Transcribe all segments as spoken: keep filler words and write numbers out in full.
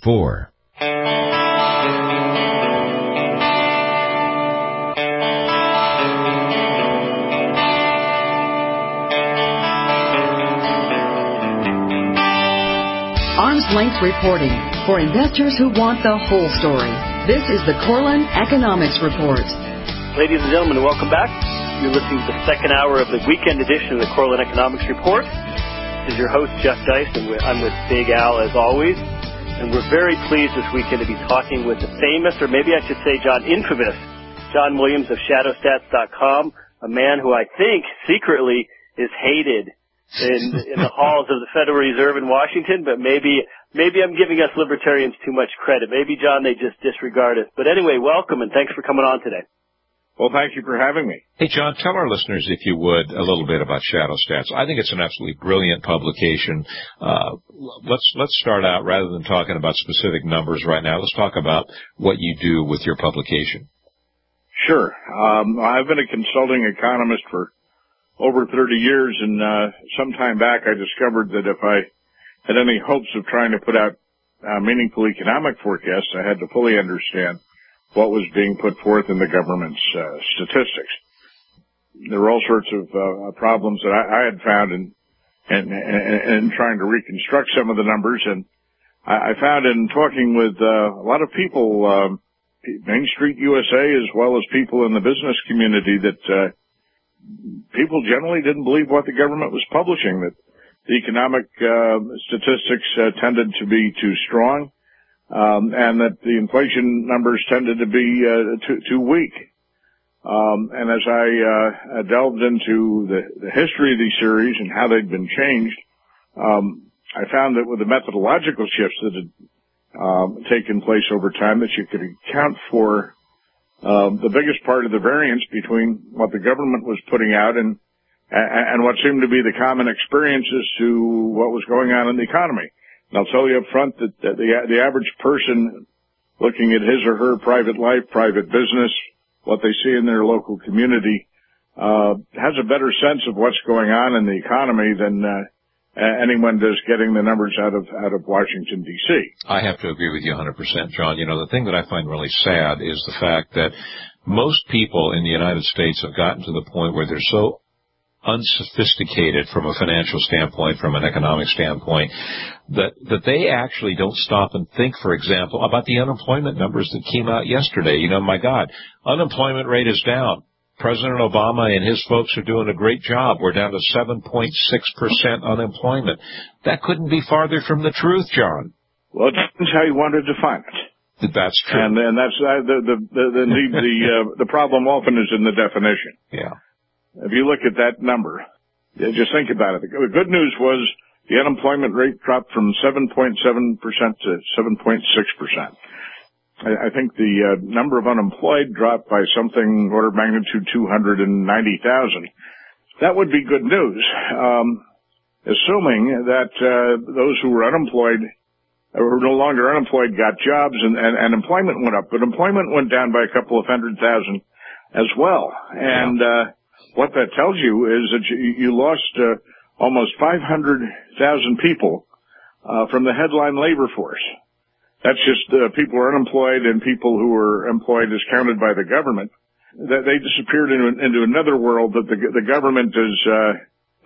four. Arm's length reporting for investors who want the whole story. This is the Korelin Economics Report. Ladies and gentlemen, welcome back. You're listening to the second hour of the weekend edition of the Korelin Economics Report. This is your host, Jeff Deist, and I'm with Big Al as always. And we're very pleased this weekend to be talking with the famous, or maybe I should say John, infamous, John Williams of Shadow Stats dot com, a man who I think secretly is hated in, in the halls of the Federal Reserve in Washington, but maybe maybe I'm giving us libertarians too much credit. Maybe, John, they just disregard us. But anyway, welcome, and thanks for coming on today. Well, thank you for having me. Hey, John, tell our listeners, if you would, a little bit about Shadow Stats. I think it's an absolutely brilliant publication. Uh, let's let's start out, rather than talking about specific numbers right now, let's talk about what you do with your publication. Sure. Um, I've been a consulting economist for over thirty years, and uh, some time back I discovered that if I had any hopes of trying to put out uh, meaningful economic forecasts, I had to fully understand what was being put forth in the government's uh, statistics. There were all sorts of uh, problems that I, I had found in, in, in, in trying to reconstruct some of the numbers, and I, I found in talking with uh, a lot of people, um, Main Street U S A, as well as people in the business community, that uh, people generally didn't believe what the government was publishing, that the economic uh, statistics uh, tended to be too strong, um, and that the inflation numbers tended to be uh, too, too weak. Um, and as I uh, delved into the, the history of these series and how they'd been changed, um, I found that with the methodological shifts that had um, taken place over time, that you could account for um, the biggest part of the variance between what the government was putting out and and what seemed to be the common experiences to what was going on in the economy. And I'll tell you up front that the, the average person looking at his or her private life, private business, what they see in their local community, uh, has a better sense of what's going on in the economy than uh, anyone does getting the numbers out of out of Washington, D C I have to agree with you one hundred percent, John. You know, the thing that I find really sad is the fact that most people in the United States have gotten to the point where they're so unsophisticated from a financial standpoint, from an economic standpoint, that that they actually don't stop and think, for example, about the unemployment numbers that came out yesterday. You know, my God, unemployment rate is down. President Obama and his folks are doing a great job. We're down to seven point six percent unemployment. That couldn't be farther from the truth, John. Well, it depends how you want to define it. That's true. And, and that's uh, the, the, the, the, the, uh, the problem often is in the definition. Yeah. If you look at that number, just think about it. The good news was the unemployment rate dropped from seven point seven percent to seven point six percent. I think the uh, number of unemployed dropped by something order of magnitude two hundred ninety thousand. That would be good news, um, assuming that uh, those who were unemployed or were no longer unemployed got jobs and, and, and employment went up. But employment went down by a couple of hundred thousand as well. And uh, what that tells you is that you, you lost uh, almost five hundred thousand people uh, from the headline labor force. That's just uh, people who are unemployed and people who are employed as counted by the government. That they disappeared into, into another world that the, the government is, uh,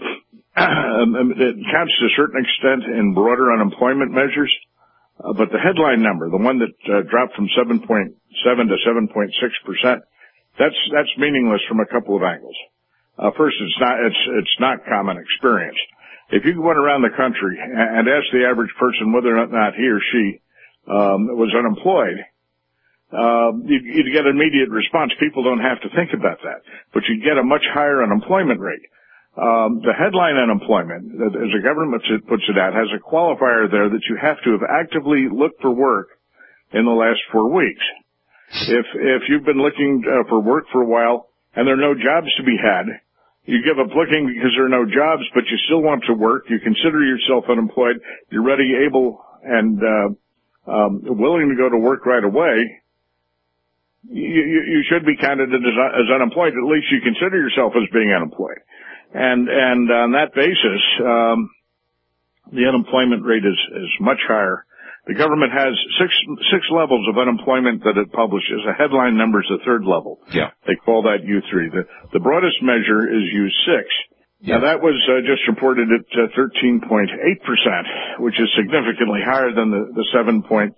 it counts to a certain extent in broader unemployment measures. Uh, but the headline number, the one that uh, dropped from seven point seven to seven point six percent, that's, that's meaningless from a couple of angles. Uh, first, it's not, it's, it's not common experience. If you went around the country and asked the average person whether or not he or she Um, was unemployed, uh, you'd, you'd get an immediate response. People don't have to think about that, but you'd get a much higher unemployment rate. Um, the headline unemployment, as the government puts it out, has a qualifier there that you have to have actively looked for work in the last four weeks. If if you've been looking uh, for work for a while and there are no jobs to be had, you give up looking because there are no jobs, but you still want to work. You consider yourself unemployed. You're ready, able, and uh, Um, willing to go to work right away, you, you, you should be counted as, as unemployed. At least you consider yourself as being unemployed. And, and on that basis, um, the unemployment rate is, is much higher. the government has six six levels of unemployment that it publishes. A headline number is the third level. Yeah. They call that U three. The, the broadest measure is U six. Yeah. Now, that was uh, just reported at uh, thirteen point eight percent, which is significantly higher than the, the seven point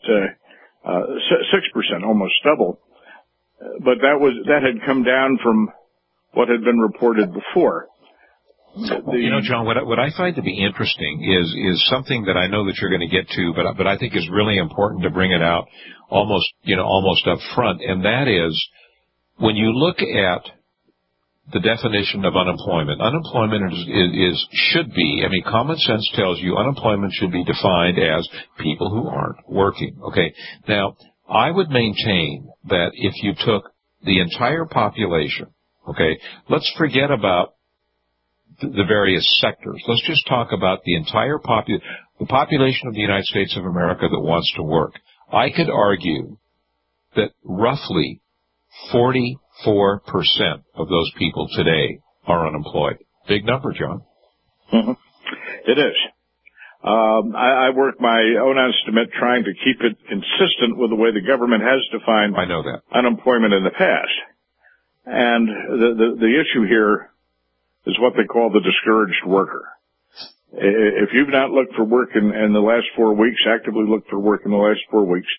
six percent, almost double. But that was that had come down from what had been reported before. The, you know, John, what I, what I find to be interesting is is something that I know that you're going to get to, but but I think is really important to bring it out almost you know almost up front, and that is when you look at the definition of unemployment. Unemployment is, is, is should be. I mean, common sense tells you unemployment should be defined as people who aren't working. Okay, now I would maintain that if you took the entire population, okay, let's forget about the various sectors. Let's just talk about the entire popu- the population of the United States of America that wants to work. I could argue that roughly forty-four percent of those people today are unemployed. Big number, John. Mm-hmm. It is. Um, I, I work my own estimate trying to keep it consistent with the way the government has defined I know that. unemployment in the past. And the, the, the issue here is what they call the discouraged worker. If you've not looked for work in, in the last four weeks, actively looked for work in the last four weeks,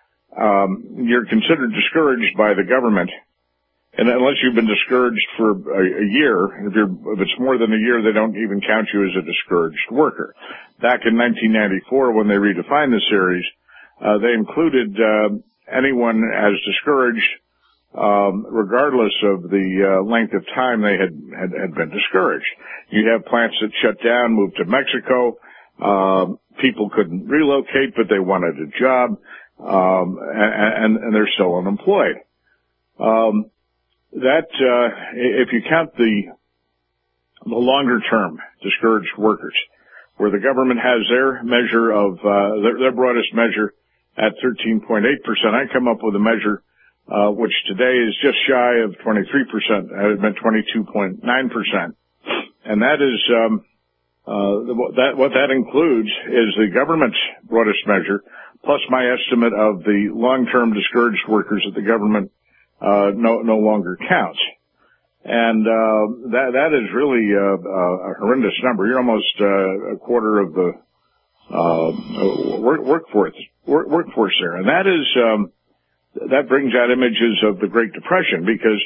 um, you're considered discouraged by the government. And unless you've been discouraged for a, a year, if, you're, if it's more than a year, they don't even count you as a discouraged worker. Back in nineteen ninety-four, when they redefined the series, uh, they included uh, anyone as discouraged Um, regardless of the uh, length of time they had, had, had been discouraged. You have plants that shut down, moved to Mexico. Um, people couldn't relocate, but they wanted a job, um, and, and they're still unemployed. Um, that, uh, if you count the, the longer-term discouraged workers, where the government has their measure of uh, their, their broadest measure at thirteen point eight percent, I come up with a measure Uh, which today is just shy of twenty-three percent. It had been twenty-two point nine percent. And that is, um, uh, that, what that includes is the government's broadest measure, plus my estimate of the long-term discouraged workers that the government, uh, no, no longer counts. And, uh, that, that is really, uh, a horrendous number. You're almost, uh, a quarter of the, uh, work, workforce, work, workforce there. And that is, um, that brings out images of the Great Depression because,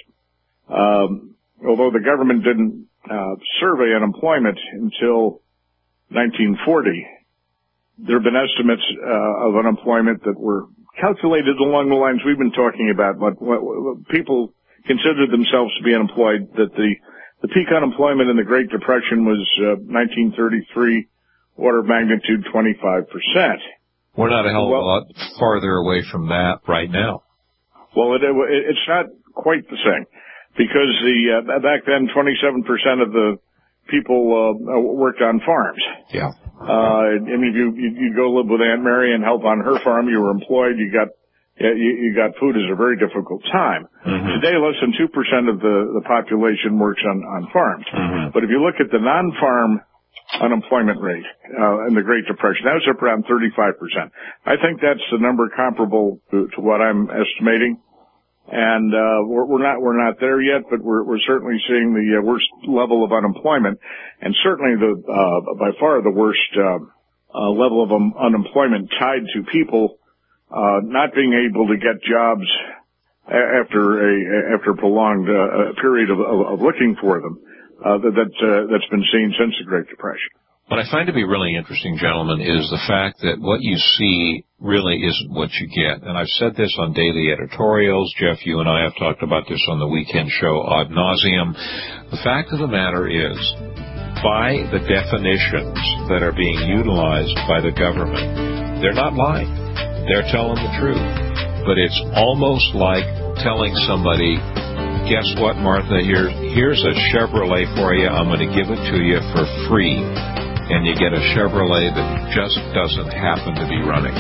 um, although the government didn't uh, survey unemployment until nineteen forty, there have been estimates uh, of unemployment that were calculated along the lines we've been talking about. What, what, what people considered themselves to be unemployed, that the, the peak unemployment in the Great Depression was uh, nineteen thirty-three, order of magnitude twenty-five percent. We're not a hell of well, a lot farther away from that right now. Well, it, it, it's not quite the same because the uh, back then twenty-seven percent of the people uh, worked on farms. Yeah. Uh, I mean, you you go live with Aunt Mary and help on her farm. You were employed. You got you, you got food. Is a very difficult time. Mm-hmm. Today, less than two percent of the the population works on on farms. Mm-hmm. But if you look at the non-farm unemployment rate uh, in the Great Depression, that was up around thirty-five percent. I think that's the number comparable to, to what I'm estimating, and uh, we're, we're not we're not there yet, but we're we're certainly seeing the uh, worst level of unemployment, and certainly the uh, by far the worst uh, uh, level of um, unemployment tied to people uh, not being able to get jobs after a after a prolonged uh, period of, of, of looking for them. Uh, that, that, uh, that's been seen since the Great Depression. What I find to be really interesting, gentlemen, is the fact that what you see really isn't what you get. And I've said this on daily editorials. Jeff, you and I have talked about this on the weekend show ad nauseum. The fact of the matter is, by the definitions that are being utilized by the government, they're not lying. They're telling the truth. But it's almost like telling somebody, guess what, Martha? Here, here's a Chevrolet for you. I'm going to give it to you for free. And you get a Chevrolet that just doesn't happen to be running.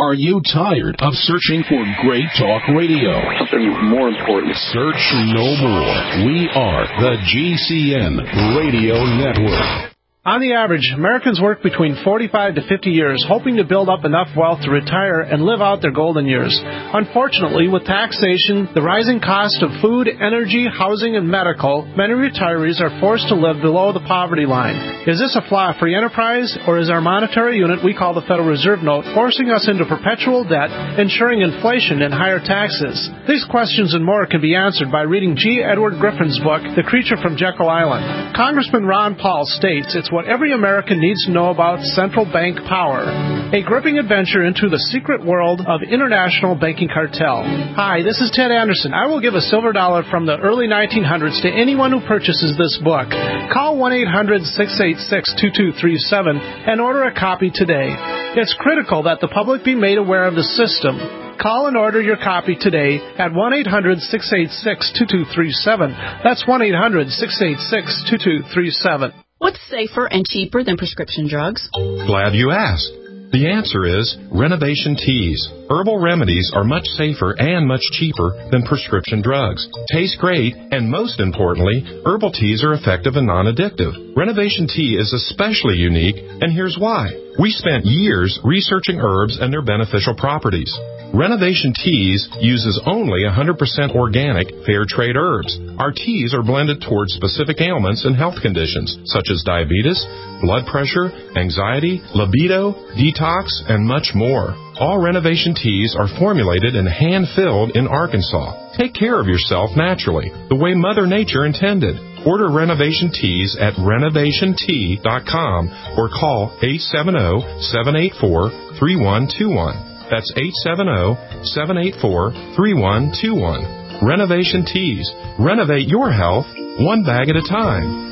Are you tired of searching for great talk radio? Something more important. Search no more. We are the G C N Radio Network. On the average, Americans work between forty-five to fifty years, hoping to build up enough wealth to retire and live out their golden years. Unfortunately, with taxation, the rising cost of food, energy, housing, and medical, many retirees are forced to live below the poverty line. Is this a flaw of free enterprise, or is our monetary unit we call the Federal Reserve Note forcing us into perpetual debt, ensuring inflation and higher taxes? These questions and more can be answered by reading G. Edward Griffin's book, The Creature from Jekyll Island. Congressman Ron Paul states it's what every American needs to know about central bank power. A gripping adventure into the secret world of international banking cartel. Hi, this is Ted Anderson. I will give a silver dollar from the early nineteen hundreds to anyone who purchases this book. Call one eight hundred six eight six two two three seven and order a copy today. It's critical that the public be made aware of the system. Call and order your copy today at one eight hundred six eight six two two three seven. That's one eight hundred six eight six two two three seven. What's safer and cheaper than prescription drugs? Glad you asked. The answer is Renovation Teas. Herbal remedies are much safer and much cheaper than prescription drugs. Taste great, and most importantly, herbal teas are effective and non-addictive. Renovation Tea is especially unique, and here's why. We spent years researching herbs and their beneficial properties. Renovation Teas uses only one hundred percent organic, fair trade herbs. Our teas are blended towards specific ailments and health conditions, such as diabetes, blood pressure, anxiety, libido, detox, and much more. All Renovation Teas are formulated and hand-filled in Arkansas. Take care of yourself naturally, the way Mother Nature intended. Order Renovation Teas at renovation tea dot com or call eight seven zero, seven eight four, three one two one. That's eight seven zero, seven eight four, three one two one. Renovation Teas. Renovate your health one bag at a time.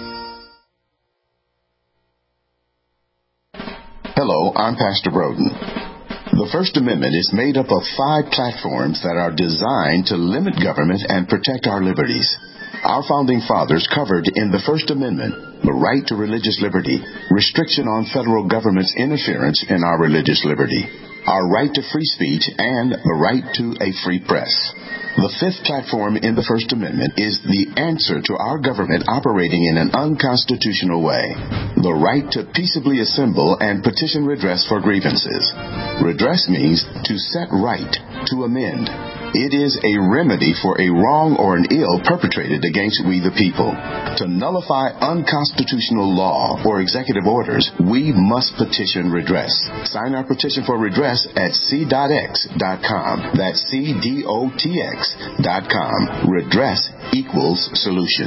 Hello, I'm Pastor Broden. The First Amendment is made up of five platforms that are designed to limit government and protect our liberties. Our founding fathers covered in the First Amendment the right to religious liberty, restriction on federal government's interference in our religious liberty, our right to free speech, and the right to a free press. The fifth platform in the First Amendment is the answer to our government operating in an unconstitutional way, the right to peaceably assemble and petition redress for grievances. Redress means to set right, to amend. It is a remedy for a wrong or an ill perpetrated against we the people. To nullify unconstitutional law or executive orders, we must petition redress. Sign our petition for redress at c dot x dot com. That's C D O T X dot com. Redress equals solution.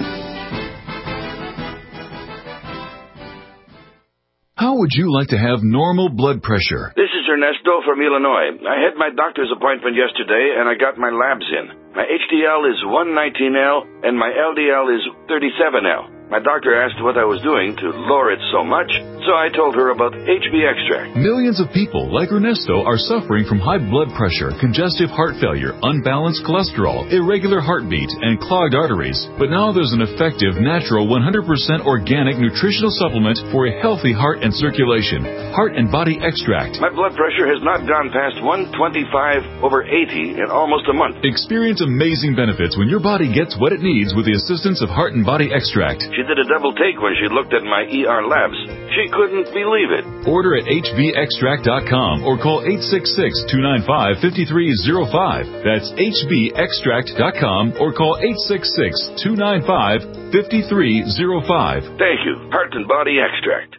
How would you like to have normal blood pressure? This is Ernesto from Illinois. I had my doctor's appointment yesterday, and I got my labs in. My H D L is one nineteen L, and my L D L is thirty-seven L. My doctor asked what I was doing to lower it so much, so I told her about H B Extract. Millions of people like Ernesto are suffering from high blood pressure, congestive heart failure, unbalanced cholesterol, irregular heartbeat, and clogged arteries. But now there's an effective, natural, one hundred percent organic nutritional supplement for a healthy heart and circulation. Heart and Body Extract. My blood pressure has not gone past one twenty-five over eighty in almost a month. Experience amazing benefits when your body gets what it needs with the assistance of Heart and Body Extract. She did a double take when she looked at my E R labs. She couldn't believe it. Order at H B extract dot com or call eight six six, two nine five, five three zero five. That's H B extract dot com or call eight six six, two nine five, five three zero five. Thank you. Heart and Body Extract.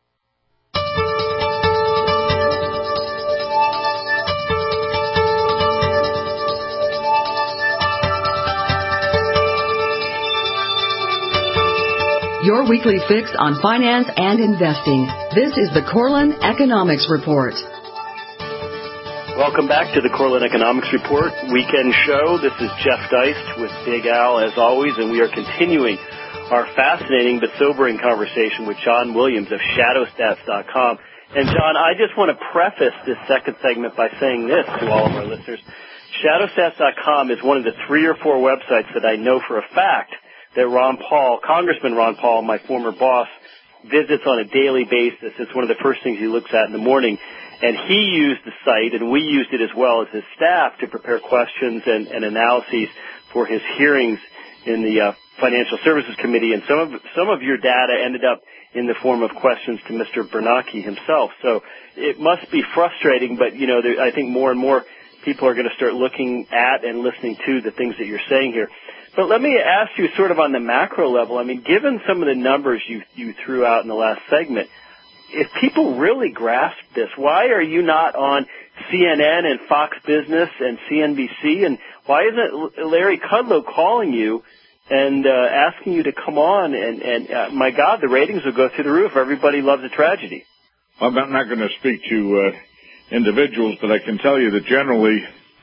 Your weekly fix on finance and investing. This is the Corlin Economics Report. Welcome back to the Corlin Economics Report weekend show. This is Jeff Deist with Big Al as always, and we are continuing our fascinating but sobering conversation with John Williams of shadow stats dot com. And John, I just want to preface this second segment by saying this to all of our listeners. shadow stats dot com is one of the three or four websites that I know for a fact that Ron Paul, Congressman Ron Paul, my former boss, visits on a daily basis. It's one of the first things he looks at in the morning. And he used the site, and we used it as well as his staff to prepare questions and, and analyses for his hearings in the uh, Financial Services Committee. And some of some of your data ended up in the form of questions to Mister Bernanke himself. So it must be frustrating, but, you know, there, I think more and more people are going to start looking at and listening to the things that you're saying here. But let me ask you sort of on the macro level, I mean, given some of the numbers you, you threw out in the last segment, if people really grasp this, why are you not on C N N and Fox Business and C N B C? And why isn't Larry Kudlow calling you and uh, asking you to come on? And, and uh, my God, the ratings will go through the roof. Everybody loves a tragedy. I'm not, not going to speak to uh, individuals, but I can tell you that generally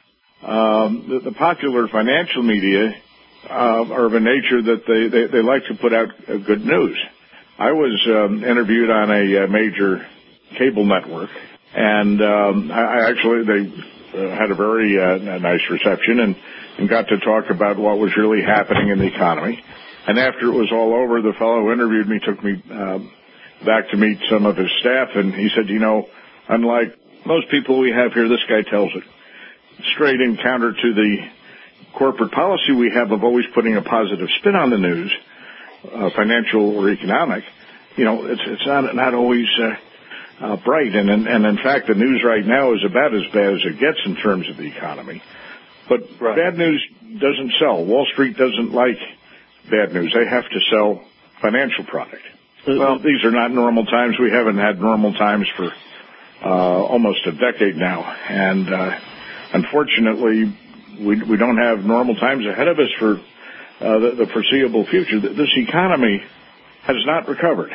um, the, the popular financial media uh, are of a nature that they, they, they like to put out uh, good news. I was um, interviewed on a, a major cable network, and um, I, I actually they uh, had a very uh, nice reception and, and got to talk about what was really happening in the economy. And after it was all over, the fellow who interviewed me took me uh, back to meet some of his staff, and he said, you know, unlike most people we have here, this guy tells it straight in, counter to the corporate policy we have of always putting a positive spin on the news. Uh, financial or economic, you know, it's it's not not always uh, uh, bright, and, and and in fact, the news right now is about as bad as it gets in terms of the economy. But right. Bad news doesn't sell. Wall Street doesn't like bad news. They have to sell financial product. Well, these are not normal times. We haven't had normal times for uh, almost a decade now, and uh, unfortunately, we we don't have normal times ahead of us for. Uh, the, the foreseeable future. This economy has not recovered.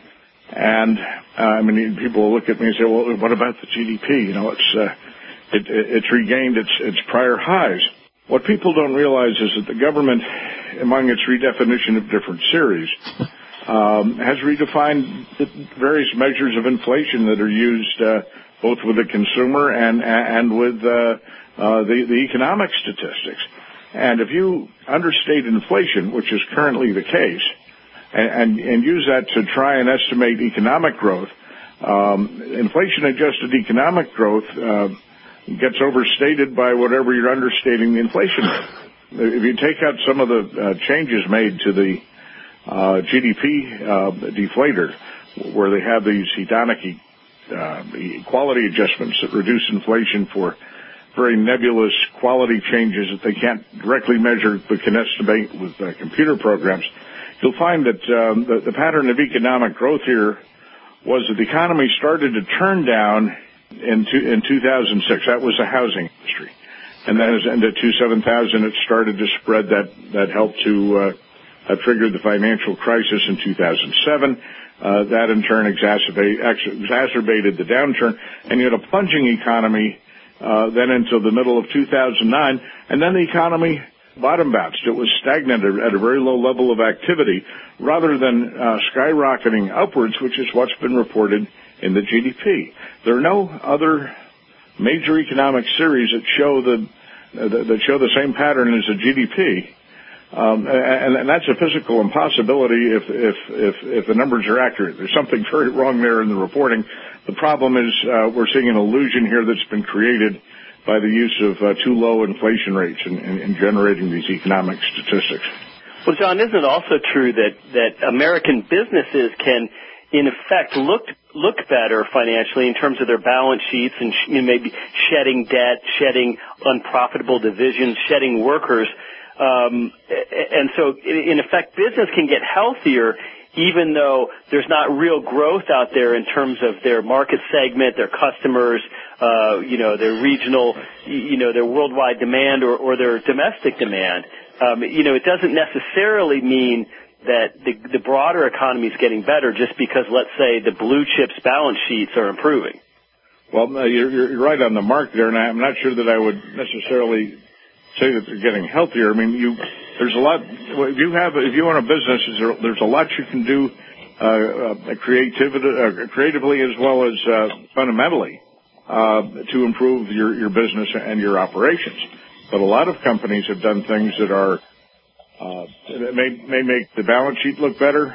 And, uh, I mean, people will look at me and say, well, what about the G D P? You know, it's, uh, it, it's regained its, its prior highs. What people don't realize is that the government, among its redefinition of different series, um, has redefined the various measures of inflation that are used, uh, both with the consumer and, and with, uh, uh, the, the economic statistics. And if you understate inflation, which is currently the case, and, and, and use that to try and estimate economic growth, um, inflation-adjusted economic growth uh, gets overstated by whatever you're understating the inflation rate. If you take out some of the uh, changes made to the uh, G D P uh, deflator, where they have these hedonic uh, quality adjustments that reduce inflation for very nebulous quality changes that they can't directly measure but can estimate with uh, computer programs, you'll find that um, the, the pattern of economic growth here was that the economy started to turn down in, two, in two thousand six. That was the housing industry. And then as into two seven thousand, it started to spread. That, that helped to uh, uh, trigger the financial crisis in two thousand seven. Uh, that in turn exacerbate, exacerbated the downturn. And you had a plunging economy Uh, then until the middle of two thousand nine, and then the economy bottom bounced. It was stagnant at a very low level of activity rather than uh, skyrocketing upwards, which is what's been reported in the G D P. There are no other major economic series that show the uh, that show the same pattern as the G D P. Um, and, and that's a physical impossibility if, if, if, if the numbers are accurate. There's something very wrong there in the reporting. The problem is uh, we're seeing an illusion here that's been created by the use of uh, too low inflation rates in, in, in generating these economic statistics. Well, John, isn't it also true that, that American businesses can, in effect, look look better financially in terms of their balance sheets and you know, maybe shedding debt, shedding unprofitable divisions, shedding workers? Um, and so, in effect, business can get healthier even though there's not real growth out there in terms of their market segment, their customers, uh, you know, their regional, you know, their worldwide demand or, or their domestic demand. Um, you know, it doesn't necessarily mean that the, the broader economy is getting better just because, let's say, the blue chips balance sheets are improving. Well, you're, you're right on the mark there, and I'm not sure that I would necessarily say that they're getting healthier. I mean, you there's a lot. If you have, if you own a business, there's a lot you can do uh, uh, creativity, uh, creatively as well as uh, fundamentally uh, to improve your, your business and your operations. But a lot of companies have done things that are uh, that may may make the balance sheet look better,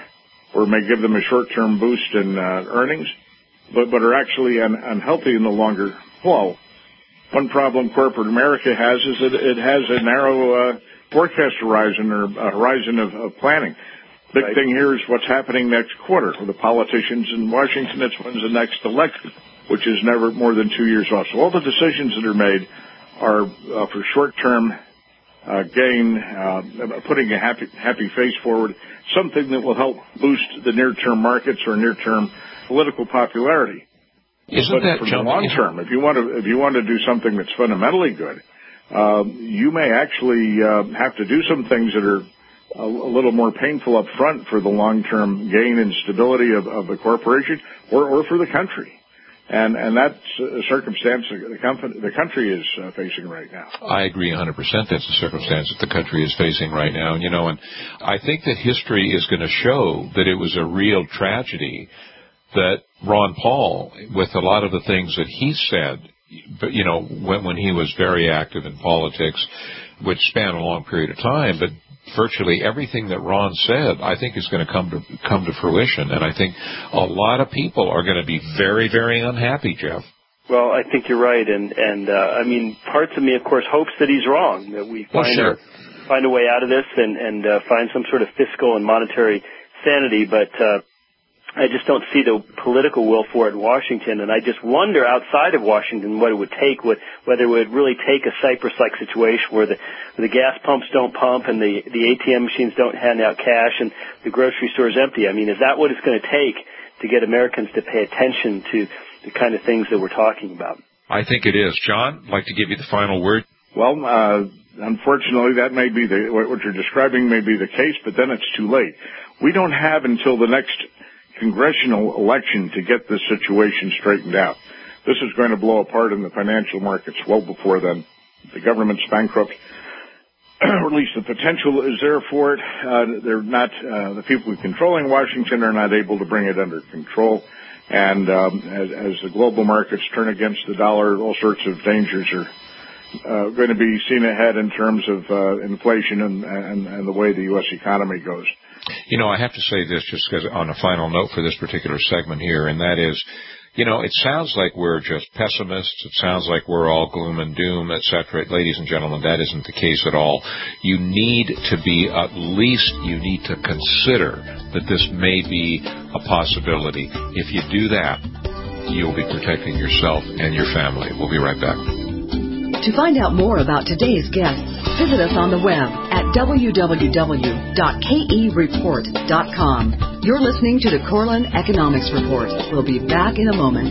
or may give them a short-term boost in uh, earnings, but, but are actually un- unhealthy in the longer haul. One problem corporate America has is that it has a narrow uh, forecast horizon or a horizon of, of planning. Big right. thing here is what's happening next quarter. For the politicians in Washington, it's when's the next election, which is never more than two years off. So all the decisions that are made are uh, for short-term uh, gain, uh, putting a happy, happy face forward, something that will help boost the near-term markets or near-term political popularity. Isn't but that for the long term, if you want to, if you want to do something that's fundamentally good, uh, you may actually uh, have to do some things that are a, a little more painful up front for the long-term gain and stability of, of the corporation or, or for the country. And, and that's a circumstance the, company, the country is uh, facing right now. I agree one hundred percent. That's the circumstance that the country is facing right now. And, you know, and I think that history is going to show that it was a real tragedy that Ron Paul, with a lot of the things that he said, but, you know, when, when he was very active in politics, which span a long period of time, but virtually everything that Ron said, I think, is going to come to come to fruition. And I think a lot of people are going to be very, very unhappy, Jeff. Well, I think you're right. And, and uh, I mean, parts of me, of course, hopes that he's wrong, that we find, well, sure. a, find a way out of this and, and uh, find some sort of fiscal and monetary sanity. But uh, I just don't see the political will for it in Washington, and I just wonder outside of Washington what it would take, what, whether it would really take a Cyprus-like situation where the, where the gas pumps don't pump and the, the A T M machines don't hand out cash and the grocery store is empty. I mean, is that what it's going to take to get Americans to pay attention to the kind of things that we're talking about? I think it is. John, I'd like to give you the final word. Well, uh, unfortunately, that may be the, what you're describing may be the case, but then it's too late. We don't have until the next congressional election to get this situation straightened out. This is going to blow apart in the financial markets well before then. The government's bankrupt, or at least the potential is there for it. Uh, they're not, uh, the people controlling Washington are not able to bring it under control. And um, as, as the global markets turn against the dollar, all sorts of dangers are uh, going to be seen ahead in terms of uh, inflation and, and, and the way the U S economy goes. You know, I have to say this just because on a final note for this particular segment here, and that is, you know, it sounds like we're just pessimists. It sounds like we're all gloom and doom, et cetera. Ladies and gentlemen, that isn't the case at all. You need to be, at least you need to consider that this may be a possibility. If you do that, you'll be protecting yourself and your family. We'll be right back. To find out more about today's guests, visit us on the web at w w w dot k e report dot com. You're listening to the Korelin Economics Report. We'll be back in a moment.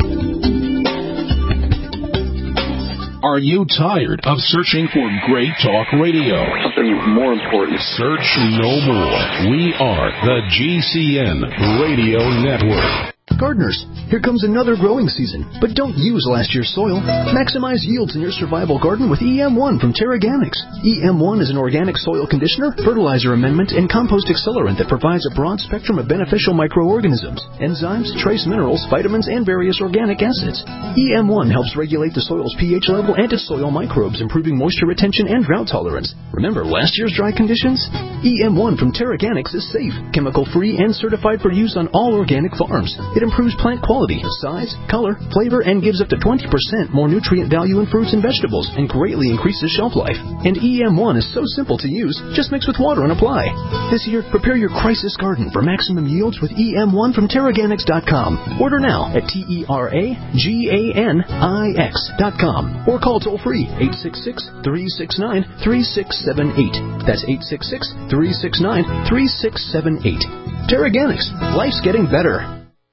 Are you tired of searching for great talk radio? Something more important. Search no more. We are the G C N Radio Network. Gardeners, here comes another growing season, but don't use last year's soil. Maximize yields in your survival garden with E M one from Terraganics. E M one is an organic soil conditioner, fertilizer amendment, and compost accelerant that provides a broad spectrum of beneficial microorganisms, enzymes, trace minerals, vitamins, and various organic acids. E M one helps regulate the soil's pH level and its soil microbes, improving moisture retention and drought tolerance. Remember last year's dry conditions? E M one from Terraganics is safe, chemical-free, and certified for use on all organic farms. It improves plant quality, size, color, flavor, and gives up to twenty percent more nutrient value in fruits and vegetables and greatly increases shelf life. And E M one is so simple to use, just mix with water and apply. This year, prepare your crisis garden for maximum yields with E M one from Terraganics dot com. Order now at T E R A G A N I X dot com or call toll-free eight six six, three six nine, three six seven eight. That's eight six six, three six nine, three six seven eight. Terraganics. Life's getting better.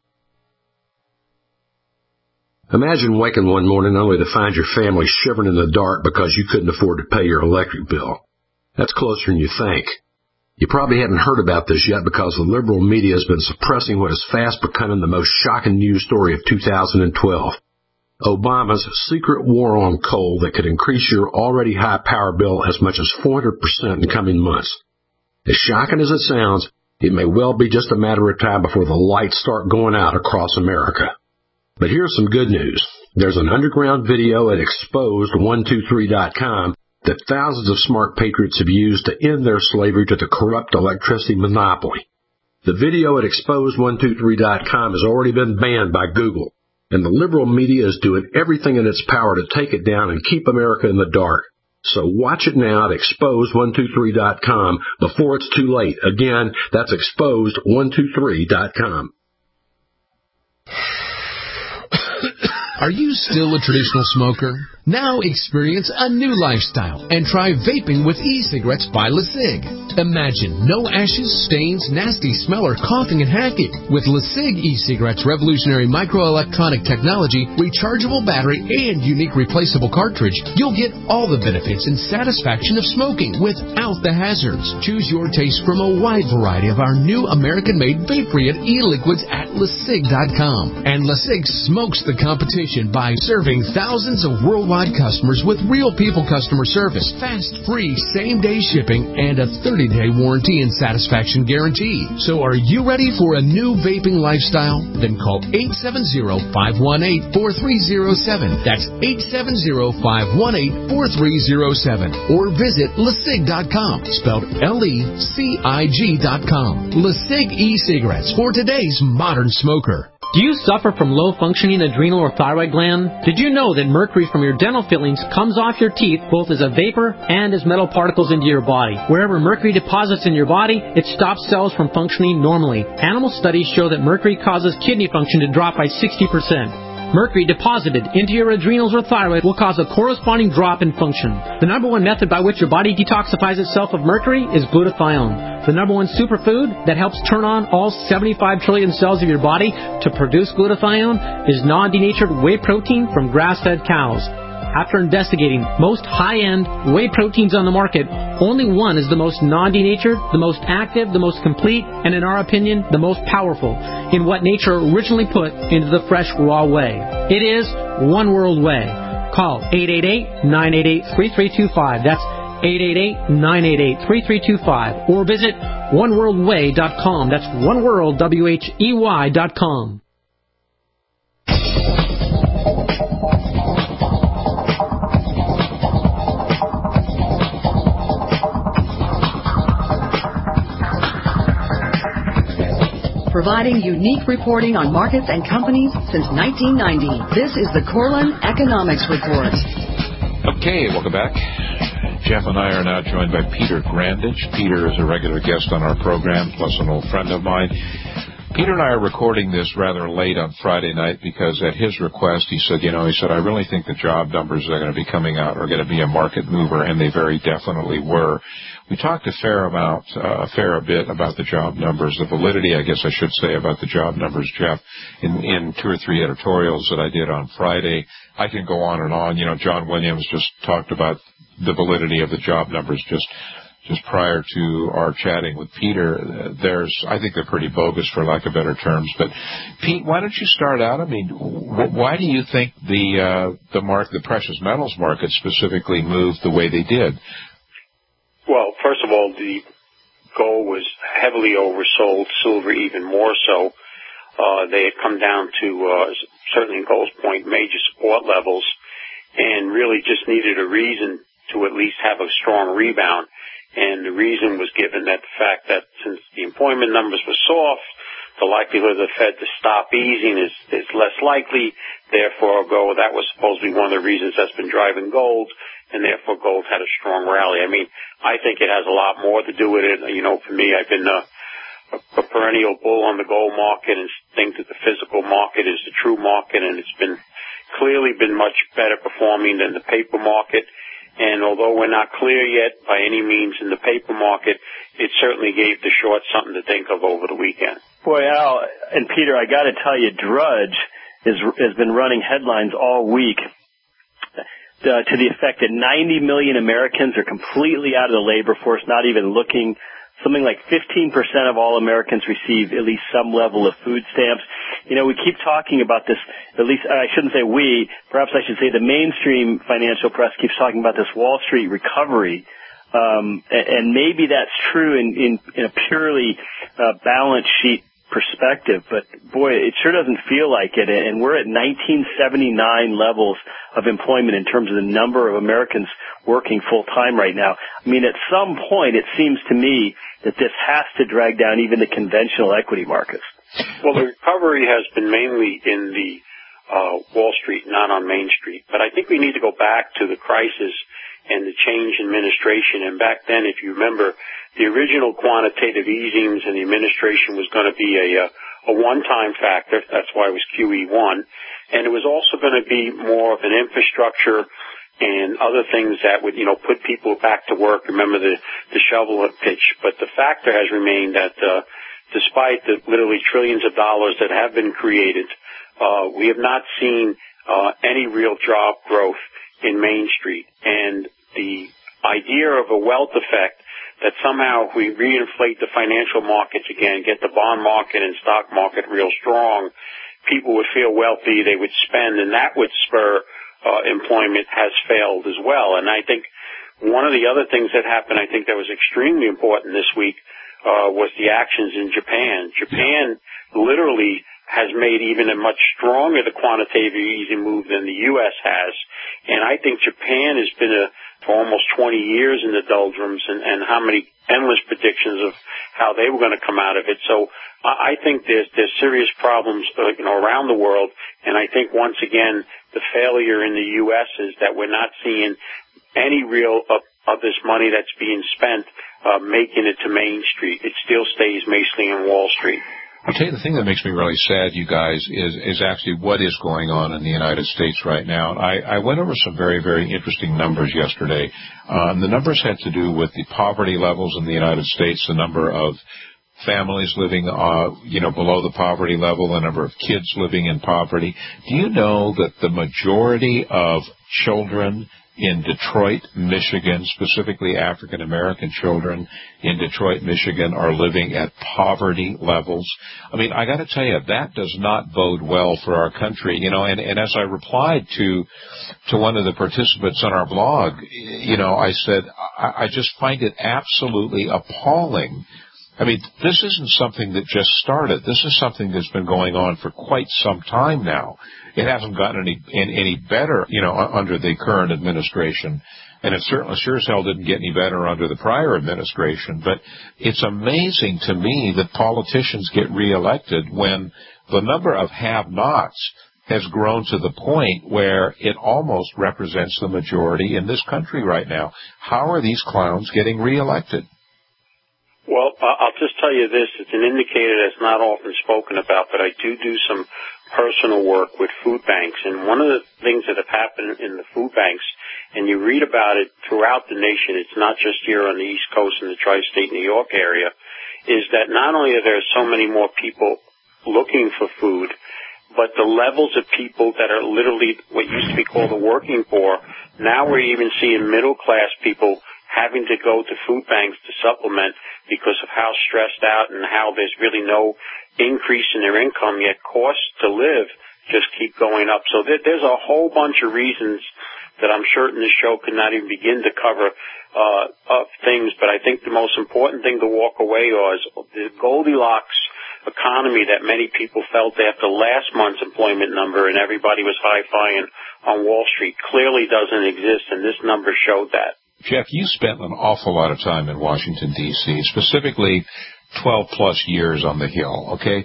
Imagine waking one morning only to find your family shivering in the dark because you couldn't afford to pay your electric bill. That's closer than you think. You probably haven't heard about this yet because the liberal media has been suppressing what is fast becoming the most shocking news story of two thousand twelve. Obama's secret war on coal that could increase your already high power bill as much as four hundred percent in coming months. As shocking as it sounds, it may well be just a matter of time before the lights start going out across America. But here's some good news. There's an underground video at exposed one two three dot com that thousands of smart patriots have used to end their slavery to the corrupt electricity monopoly. The video at exposed one two three dot com has already been banned by Google, and the liberal media is doing everything in its power to take it down and keep America in the dark. So watch it now at exposed one two three dot com before it's too late. Again, that's exposed one two three dot com. Are you still a traditional smoker? Now experience a new lifestyle and try vaping with e-cigarettes by LeSig. Imagine no ashes, stains, nasty smell, or coughing and hacking. With LeSig e-cigarettes' revolutionary microelectronic technology, rechargeable battery, and unique replaceable cartridge, you'll get all the benefits and satisfaction of smoking without the hazards. Choose your taste from a wide variety of our new American-made vape-free e-liquids at LeSig dot com. And LeSig smokes the competition by serving thousands of worldwide customers with real people customer service, fast, free, same-day shipping, and a thirty-day warranty and satisfaction guarantee. So are you ready for a new vaping lifestyle? Then call eight seven zero, five one eight, four three zero seven. That's eight seven zero, five one eight, four three zero seven. Or visit LeSig dot com, spelled L E C I G dot com. LeSig e-cigarettes for today's modern smoker. Do you suffer from low-functioning adrenal or thyroid gland? Did you know that mercury from your dental fillings comes off your teeth both as a vapor and as metal particles into your body? Wherever mercury deposits in your body, it stops cells from functioning normally. Animal studies show that mercury causes kidney function to drop by sixty percent. Mercury deposited into your adrenals or thyroid will cause a corresponding drop in function. The number one method by which your body detoxifies itself of mercury is glutathione. The number one superfood that helps turn on all seventy-five trillion cells of your body to produce glutathione is non-denatured whey protein from grass-fed cows. After investigating most high-end whey proteins on the market, only one is the most non-denatured, the most active, the most complete, and in our opinion, the most powerful in what nature originally put into the fresh raw whey. It is One World Whey. Call eight eight eight, nine eight eight, three three two five. That's eight eight eight, nine eight eight, three three two five. Or visit one world whey dot com. That's oneworld, W H E Y dot com. Providing unique reporting on markets and companies since nineteen ninety. This is the Corlin Economics Report. Okay, welcome back. Jeff and I are now joined by Peter Grandage. Peter is a regular guest on our program, plus an old friend of mine. Peter and I are recording this rather late on Friday night because at his request, he said, you know, he said, I really think the job numbers that are going to be coming out are going to be a market mover, and they very definitely were. We talked a fair amount, uh, a fair bit about the job numbers, the validity, I guess I should say, about the job numbers, Jeff, in, in two or three editorials that I did on Friday. I can go on and on. You know, John Williams just talked about the validity of the job numbers just just prior to our chatting with Peter. There's, I think they're pretty bogus, for lack of better terms. But Pete, why don't you start out? I mean, why do you think the uh, the market, the precious metals market specifically, moved the way they did? Well, first of all, the gold was heavily oversold, silver even more so. Uh, they had come down to, uh, certainly in Gold's point, major support levels, and really just needed a reason to at least have a strong rebound. And the reason was given that the fact that since the employment numbers were soft, the likelihood of the Fed to stop easing is, is less likely. Therefore, go, that was supposed to be one of the reasons that's been driving gold, and therefore gold had a strong rally. I mean, I think it has a lot more to do with it. You know, for me, I've been a, a, a perennial bull on the gold market and think that the physical market is the true market, and it's been clearly been much better performing than the paper market. And although we're not clear yet by any means in the paper market, it certainly gave the short something to think of over the weekend. Boy, Al and Peter, I got to tell you, Drudge is, has been running headlines all week uh, to the effect that ninety million Americans are completely out of the labor force, not even looking. Something like fifteen percent of all Americans receive at least some level of food stamps. You know, we keep talking about this, at least I shouldn't say we, perhaps I should say the mainstream financial press keeps talking about this Wall Street recovery. Um, and maybe that's true in, in, in a purely uh, balance sheet perspective, but boy, it sure doesn't feel like it. And we're at nineteen seventy-nine levels of employment in terms of the number of Americans working full time right now. I mean, at some point, it seems to me that this has to drag down even the conventional equity markets. Well, the recovery has been mainly in the uh, Wall Street, not on Main Street. But I think we need to go back to the crisis and the change in administration. And back then, if you remember, the original quantitative easings and the administration was going to be a, a one-time factor. That's why it was Q E one. And it was also going to be more of an infrastructure and other things that would, you know, put people back to work. Remember the, the shovel pitch. But the factor has remained that uh, despite the literally trillions of dollars that have been created, uh, we have not seen uh, any real job growth in Main Street. And the idea of a wealth effect that somehow if we reinflate the financial markets again, get the bond market and stock market real strong, people would feel wealthy, they would spend, and that would spur uh, employment, has failed as well. And I think one of the other things that happened, I think that was extremely important this week, uh, was the actions in Japan. Japan literally has made even a much stronger the quantitative easing move than the U S has. And I think Japan has been a, for almost twenty years in the doldrums, and, and how many endless predictions of how they were going to come out of it. So I think there's, there's serious problems, uh, you know, around the world. And I think once again, the failure in the U S is that we're not seeing any real of, of this money that's being spent, uh, making it to Main Street. It still stays mostly in Wall Street. I'll tell you, the thing that makes me really sad, you guys, is is actually what is going on in the United States right now. I, I went over some very, very interesting numbers yesterday. Um, the numbers had to do with the poverty levels in the United States, the number of families living, uh, you know, below the poverty level, the number of kids living in poverty. Do you know that the majority of children in Detroit, Michigan, specifically African-American children in Detroit, Michigan, are living at poverty levels? I mean, I got to tell you, that does not bode well for our country. You know, and, and as I replied to to one of the participants on our blog, you know, I said, I, I just find it absolutely appalling. I mean, this isn't something that just started. This is something that's been going on for quite some time now. It hasn't gotten any any better, you know, under the current administration, and it certainly sure as hell didn't get any better under the prior administration. But it's amazing to me that politicians get reelected when the number of have-nots has grown to the point where it almost represents the majority in this country right now. How are these clowns getting reelected? Well, I'll just tell you this. It's an indicator that's not often spoken about, but I do do some personal work with food banks. And one of the things that have happened in the food banks, and you read about it throughout the nation, it's not just here on the East Coast in the tri-state New York area, is that not only are there so many more people looking for food, but the levels of people that are literally what used to be called the working poor, now we're even seeing middle-class people having to go to food banks to supplement because of how stressed out and how there's really no increase in their income, yet costs to live just keep going up. So there, there's a whole bunch of reasons that I'm certain this show could not even begin to cover uh, of things, but I think the most important thing to walk away on is the Goldilocks economy that many people felt after last month's employment number and everybody was high-fiving on Wall Street clearly doesn't exist, and this number showed that. Jeff, you spent an awful lot of time in Washington, D C, specifically twelve-plus years on the Hill, okay?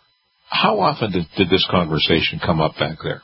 How often did, did this conversation come up back there?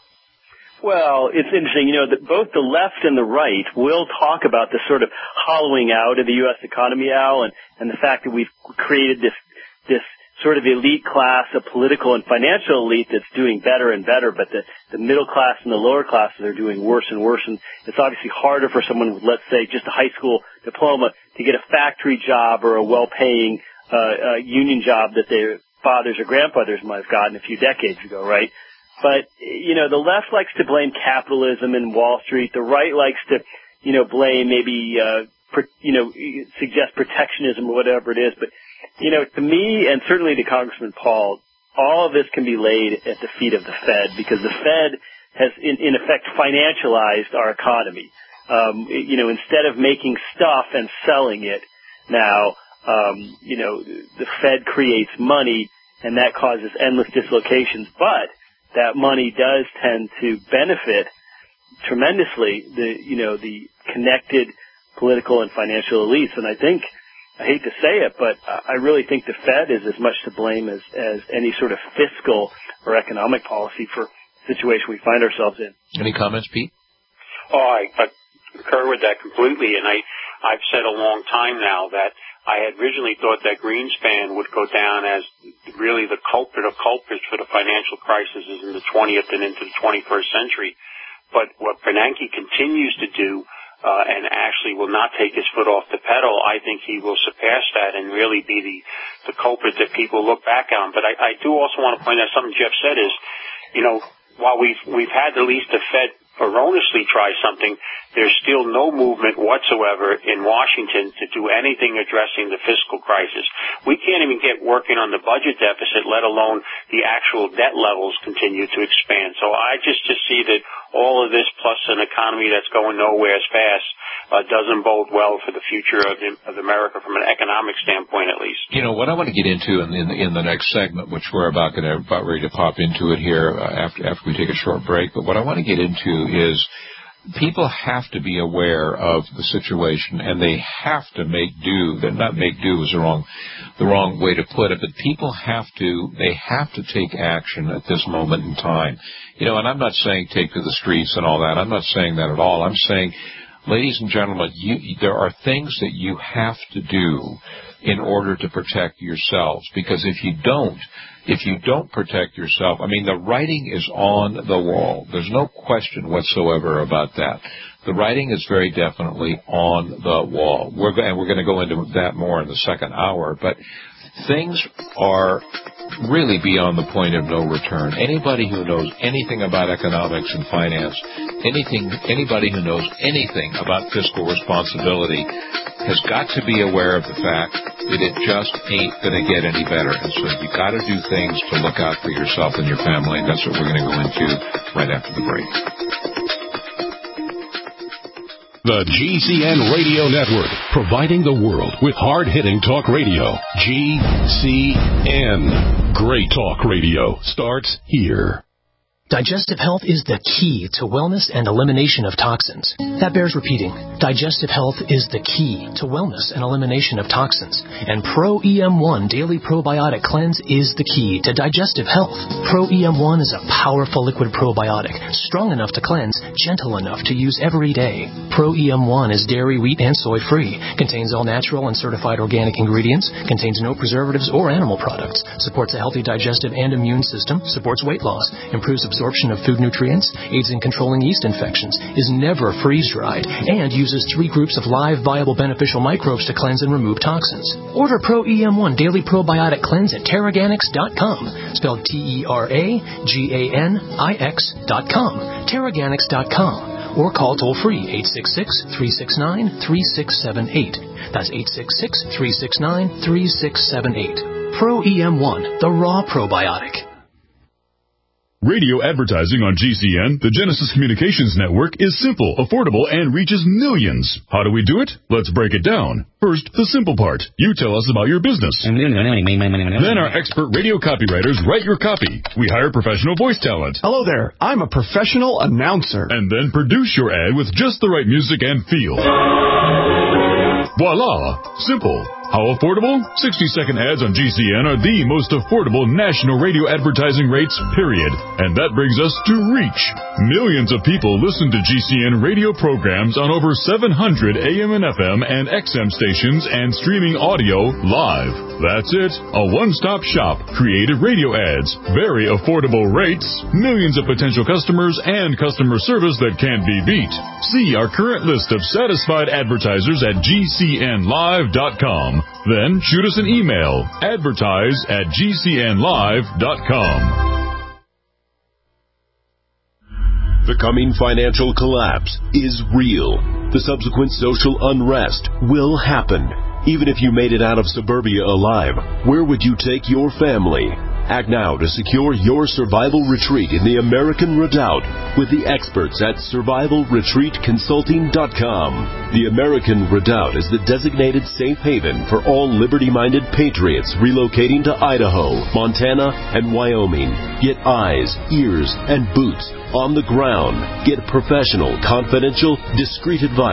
Well, it's interesting, you know, that both the left and the right will talk about the sort of hollowing out of the U S economy, Al, and, and the fact that we've created this this sort of elite class, a political and financial elite that's doing better and better, but the, the middle class and the lower classes are doing worse and worse. And it's obviously harder for someone with, let's say, just a high school diploma to get a factory job or a well-paying uh, uh, union job that their fathers or grandfathers might have gotten a few decades ago, right? But, you know, the left likes to blame capitalism and Wall Street. The right likes to, you know, blame maybe, uh, per, you know, suggest protectionism or whatever it is. But, you know, to me, and certainly to Congressman Paul, all of this can be laid at the feet of the Fed because the Fed has, in, in effect, financialized our economy. Um, you know, instead of making stuff and selling it now, um, you know, the Fed creates money, and that causes endless dislocations. But that money does tend to benefit tremendously the, you know, the connected political and financial elites. And I think, I hate to say it, but I really think the Fed is as much to blame as, as any sort of fiscal or economic policy for the situation we find ourselves in. Any comments, Pete? Oh, I, I concur with that completely, and I, I've said a long time now that I had originally thought that Greenspan would go down as really the culprit of culprits for the financial crisis in the twentieth and into the twenty-first century. But what Bernanke continues to do, uh, and actually will not take his foot off the pedal, I think he will surpass that and really be the, the culprit that people look back on. But I, I do also want to point out something Jeff said is, you know, while we've, we've had at least the Fed erroneously try something, there's still no movement whatsoever in Washington to do anything addressing the fiscal crisis. We can't even get working on the budget deficit, let alone the actual debt levels continue to expand. So I just, just see that all of this plus an economy that's going nowhere as fast uh, doesn't bode well for the future of, of America from an economic standpoint, at least. You know, what I want to get into in, in, in the next segment, which we're about going to about ready to pop into it here uh, after after we take a short break, but what I want to get into is people have to be aware of the situation, and they have to make do. They're not make do is the wrong, the wrong way to put it, but people have to, they have to take action at this moment in time. You know, and I'm not saying take to the streets and all that. I'm not saying that at all. I'm saying, ladies and gentlemen, you, there are things that you have to do in order to protect yourselves, because if you don't, if you don't protect yourself, I mean, the writing is on the wall. There's no question whatsoever about that. The writing is very definitely on the wall. We're, and we're going to go into that more in the second hour, but things are really beyond the point of no return. Anybody who knows anything about economics and finance, anything, anybody who knows anything about fiscal responsibility has got to be aware of the fact that it just ain't going to get any better. And so you got to do things to look out for yourself and your family, and that's what we're going to go into right after the break. The G C N Radio Network, providing the world with hard-hitting talk radio. G C N. Great talk radio starts here. Digestive health is the key to wellness and elimination of toxins. That bears repeating. Digestive health is the key to wellness and elimination of toxins. And Pro E M one Daily Probiotic Cleanse is the key to digestive health. Pro E M one is a powerful liquid probiotic, strong enough to cleanse, gentle enough to use every day. Pro E M one is dairy, wheat, and soy-free, contains all natural and certified organic ingredients, contains no preservatives or animal products, supports a healthy digestive and immune system, supports weight loss, improves absorption absorption of food nutrients, aids in controlling yeast infections, is never freeze-dried, and uses three groups of live, viable, beneficial microbes to cleanse and remove toxins. Order Pro E M one Daily Probiotic Cleanse at Terraganix dot com, spelled T E R A G A N I X dot com, Terraganix dot com, or call toll-free eight six six, three six nine, three six seven eight. That's eight six six, three six nine, three six seven eight. Pro E M one, the raw probiotic. Radio advertising on G C N, the Genesis Communications Network, is simple, affordable, and reaches millions. How do we do it? Let's break it down. First, the simple part. You tell us about your business. Then our expert radio copywriters write your copy. We hire professional voice talent. Hello there. I'm a professional announcer. And then produce your ad with just the right music and feel. Voila! Simple. How affordable? sixty-second ads on G C N are the most affordable national radio advertising rates, period. And that brings us to reach. Millions of people listen to G C N radio programs on over seven hundred A M and F M and X M stations and streaming audio live. That's it. A one-stop shop. Creative radio ads. Very affordable rates. Millions of potential customers and customer service that can't be beat. See our current list of satisfied advertisers at G C N live dot com. Then shoot us an email, advertise at G C N live dot com. The coming financial collapse is real. The subsequent social unrest will happen. Even if you made it out of suburbia alive, where would you take your family? Act now to secure your survival retreat in the American Redoubt with the experts at survival retreat consulting dot com. The American Redoubt is the designated safe haven for all liberty-minded patriots relocating to Idaho, Montana, and Wyoming. Get eyes, ears, and boots on the ground. Get professional, confidential, discreet advice.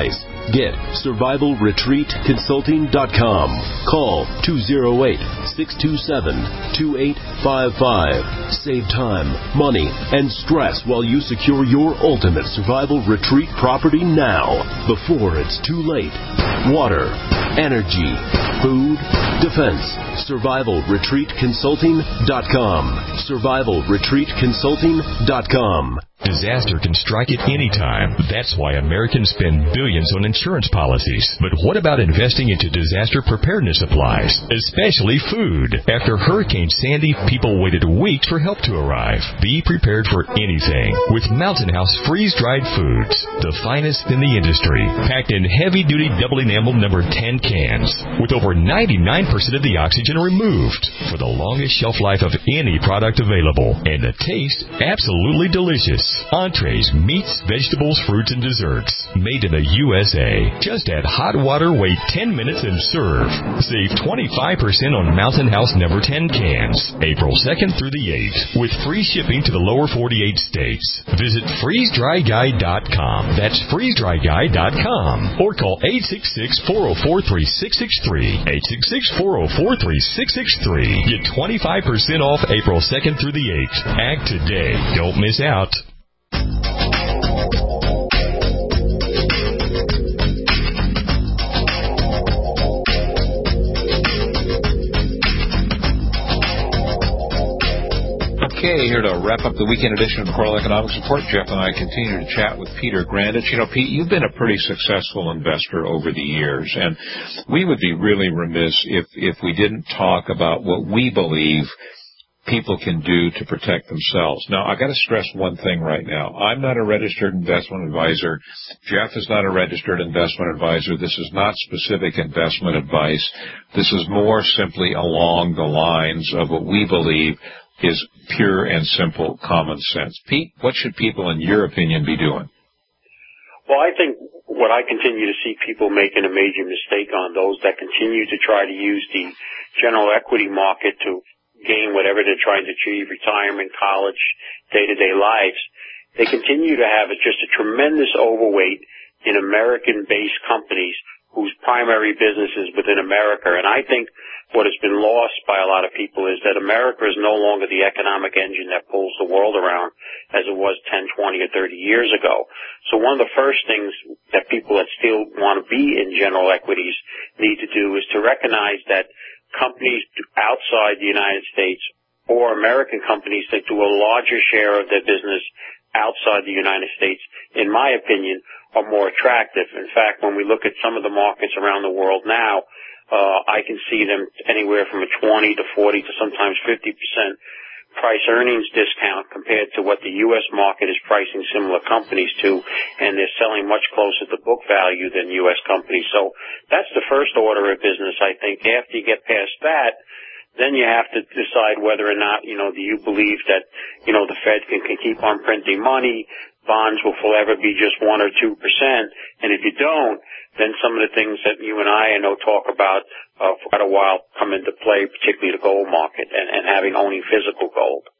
Get survival retreat consulting dot com. Call two oh eight, six two seven, two eight five five. Save time, money, and stress while you secure your ultimate survival retreat property now, before it's too late. Water, energy, food, defense. survival retreat consulting dot com. survival retreat consulting dot com. Disaster can strike at any time. That's why Americans spend billions on insurance policies. But what about investing into disaster preparedness supplies, especially food? After Hurricane Sandy, people waited weeks for help to arrive. Be prepared for anything with Mountain House freeze-dried foods, the finest in the industry, packed in heavy-duty double enamel number ten cans, with over ninety-nine percent of the oxygen removed, for the longest shelf life of any product available, and the taste absolutely delicious. Entrees, meats, vegetables, fruits, and desserts. Made in the U S A. Just add hot water, wait ten minutes, and serve. Save twenty-five percent on Mountain House number ten cans. April second through the eighth. With free shipping to the lower forty-eight states. Visit freeze dry guy dot com. That's freeze dry guy dot com. Or call eight six six, four oh four, three six six three. eight six six, four oh four, three six six three. Get twenty-five percent off April second through the eighth. Act today. Don't miss out. Okay, here to wrap up the weekend edition of the Coral Economics Report. Jeff and I continue to chat with Peter Grandich. You know, Pete, you've been a pretty successful investor over the years, and we would be really remiss if, if we didn't talk about what we believe people can do to protect themselves. Now, I got to stress one thing right now. I'm not a registered investment advisor. Jeff is not a registered investment advisor. This is not specific investment advice. This is more simply along the lines of what we believe is pure and simple common sense. Pete, what should people, in your opinion, be doing? Well, I think what I continue to see people making a major mistake on, those that continue to try to use the general equity market to gain whatever they're trying to achieve, retirement, college, day-to-day lives, they continue to have just a tremendous overweight in American-based companies whose primary business is within America. And I think what has been lost by a lot of people is that America is no longer the economic engine that pulls the world around as it was ten, twenty, or thirty years ago. So one of the first things that people that still want to be in general equities need to do is to recognize that companies outside the United States or American companies that do a larger share of their business outside the United States, in my opinion, are more attractive. In fact, when we look at some of the markets around the world now, Uh, I can see them anywhere from a twenty to forty to sometimes fifty percent price earnings discount compared to what the U S market is pricing similar companies to, and they're selling much closer to book value than U S companies. So that's the first order of business, I think. After you get past that, then you have to decide whether or not, you know, do you believe that, you know, the Fed can, can keep on printing money, bonds will forever be just one or two percent, and if you don't, then some of the things that you and I, I know, talk about uh, for quite a while come into play, particularly the gold market and, and having owning physical gold.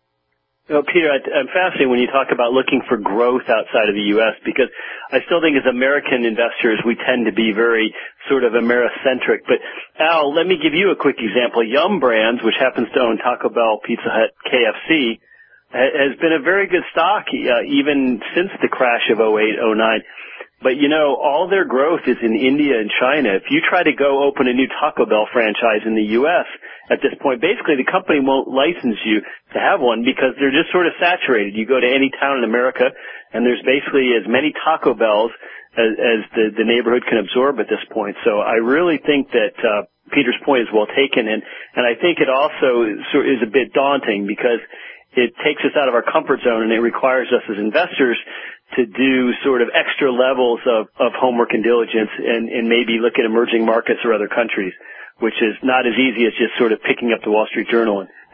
Well, Peter, I, I'm fascinated when you talk about looking for growth outside of the U S because I still think as American investors we tend to be very sort of Americentric. But, Al, let me give you a quick example. Yum Brands, which happens to own Taco Bell, Pizza Hut, K F C, ha- has been a very good stock uh, even since the crash of oh eight, oh nine. But, you know, all their growth is in India and China. If you try to go open a new Taco Bell franchise in the U S at this point, basically the company won't license you to have one because they're just sort of saturated. You go to any town in America, and there's basically as many Taco Bells as, as the, the neighborhood can absorb at this point. So I really think that uh, Peter's point is well taken, and, and I think it also is, is a bit daunting because it takes us out of our comfort zone, and it requires us as investors to do sort of extra levels of, of homework and diligence and, and maybe look at emerging markets or other countries, which is not as easy as just sort of picking up the Wall Street Journal and,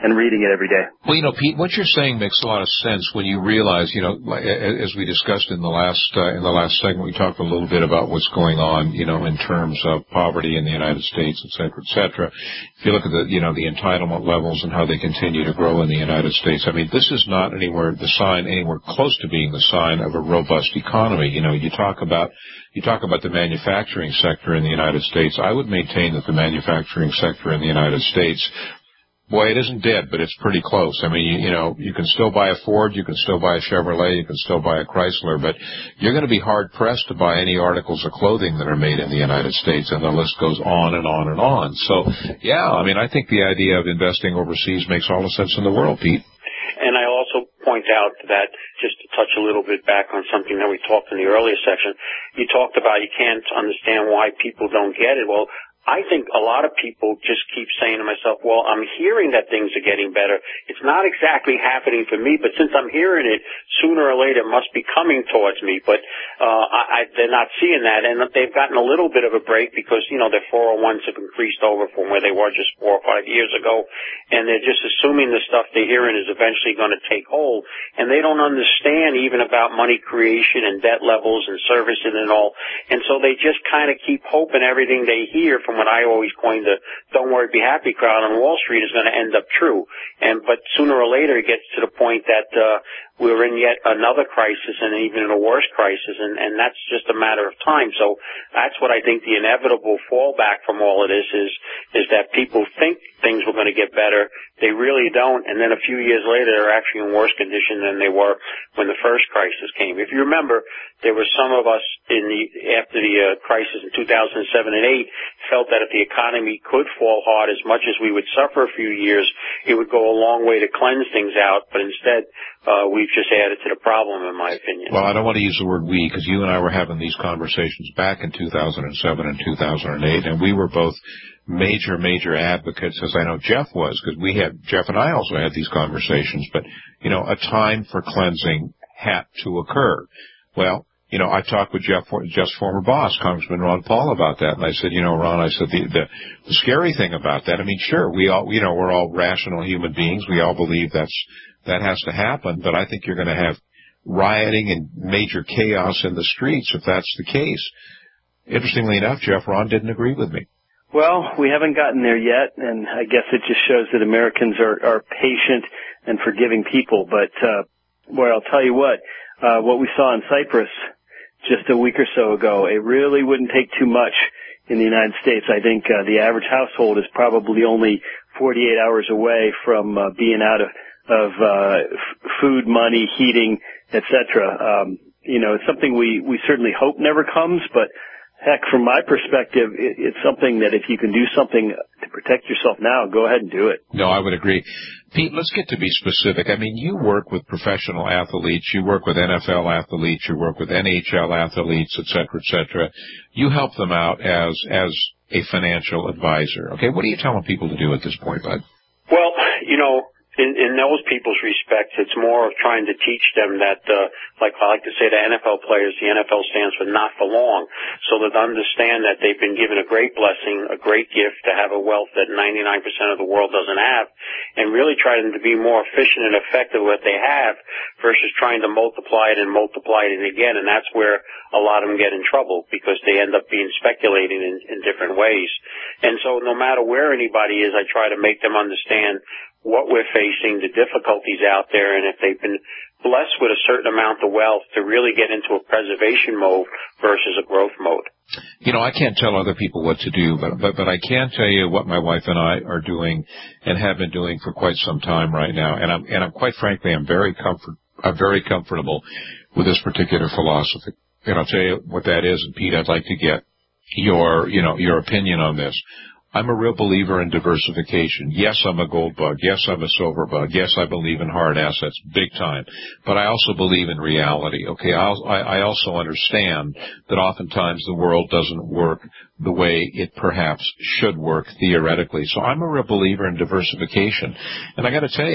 and reading it every day. Well, you know, Pete, what you're saying makes a lot of sense when you realize, you know, as we discussed in the last uh, in the last segment, we talked a little bit about what's going on, you know, in terms of poverty in the United States, et cetera, et cetera. If you look at the, you know, the entitlement levels and how they continue to grow in the United States, I mean, this is not anywhere the sign anywhere close to being the sign of a robust economy. You know, you talk about you talk about the manufacturing sector in the United States. I would maintain that the manufacturing sector in the United States, boy, it isn't dead, but it's pretty close. I mean, you, you know, you can still buy a Ford, you can still buy a Chevrolet, you can still buy a Chrysler, but you're going to be hard-pressed to buy any articles of clothing that are made in the United States, and the list goes on and on and on. So, yeah, I mean, I think the idea of investing overseas makes all the sense in the world, Pete. And I also point out that, just to touch a little bit back on something that we talked in the earlier section, you talked about you can't understand why people don't get it. Well, I think a lot of people just keep saying to myself, well, I'm hearing that things are getting better. It's not exactly happening for me, but since I'm hearing it, sooner or later it must be coming towards me. But uh, I, I, they're not seeing that, and they've gotten a little bit of a break because, you know, their four oh ones have increased over from where they were just four or five years ago, and they're just assuming the stuff they're hearing is eventually going to take hold, and they don't understand even about money creation and debt levels and servicing and all, and so they just kind of keep hoping everything they hear from what I always coined the "don't worry, be happy" crowd on Wall Street is going to end up true. And but sooner or later it gets to the point that uh, we're in yet another crisis, and even in a worse crisis, and, and that's just a matter of time. So that's what I think the inevitable fallback from all of this is, is that people think things were going to get better. They really don't, and then a few years later they're actually in worse condition than they were when the first crisis came. If you remember, there were some of us in the after the uh, crisis in two thousand seven and eight felt that if the economy could fall hard as much as we would suffer a few years, it would go a long way to cleanse things out, but instead uh, we've just added to the problem, in my opinion. Well, I don't want to use the word we, because you and I were having these conversations back in two thousand seven and two thousand eight, and we were both major, major advocates, as I know Jeff was, because we had, Jeff and I also had these conversations, but, you know, a time for cleansing had to occur. Well, you know, I talked with Jeff, Jeff's former boss, Congressman Ron Paul, about that, and I said, you know, Ron, I said, the, the, the scary thing about that, I mean, sure, we all, you know, we're all rational human beings, we all believe that's, that has to happen, but I think you're going to have rioting and major chaos in the streets if that's the case. Interestingly enough, Jeff, Ron didn't agree with me. Well, we haven't gotten there yet, and I guess it just shows that Americans are, are patient and forgiving people. But, uh, boy, I'll tell you what, uh, what we saw in Cyprus just a week or so ago, it really wouldn't take too much in the United States. I think uh, the average household is probably only forty-eight hours away from uh, being out of, of uh, f- food, money, heating, et cetera. Um, you know, it's something we, we certainly hope never comes, but heck, from my perspective, it, it's something that if you can do something to protect yourself now, go ahead and do it. No, I would agree. Pete, let's get to be specific. I mean, you work with professional athletes, you work with N F L athletes, you work with N H L athletes, et cetera, et cetera. You help them out as as a financial advisor. Okay, what are you telling people to do at this point, bud? Well, you know, In, in those people's respects, it's more of trying to teach them that, uh, like I like to say to N F L players, the N F L stands for not for long, so that they understand that they've been given a great blessing, a great gift to have a wealth that ninety-nine percent of the world doesn't have, and really try them to be more efficient and effective with what they have versus trying to multiply it and multiply it again, and that's where a lot of them get in trouble because they end up being speculating in, in different ways. And so no matter where anybody is, I try to make them understand what we're facing, the difficulties out there, and if they've been blessed with a certain amount of wealth, to really get into a preservation mode versus a growth mode. You know, I can't tell other people what to do, but, but, but I can tell you what my wife and I are doing and have been doing for quite some time right now. And I'm, and I'm quite frankly, I'm very comfort, I'm very comfortable with this particular philosophy. And I'll tell you what that is. And Pete, I'd like to get your, you know, your opinion on this. I'm a real believer in diversification. Yes, I'm a gold bug. Yes, I'm a silver bug. Yes, I believe in hard assets big time. But I also believe in reality. Okay, I'll, I, I also understand that oftentimes the world doesn't work the way it perhaps should work theoretically. So I'm a real believer in diversification. And I got to tell you,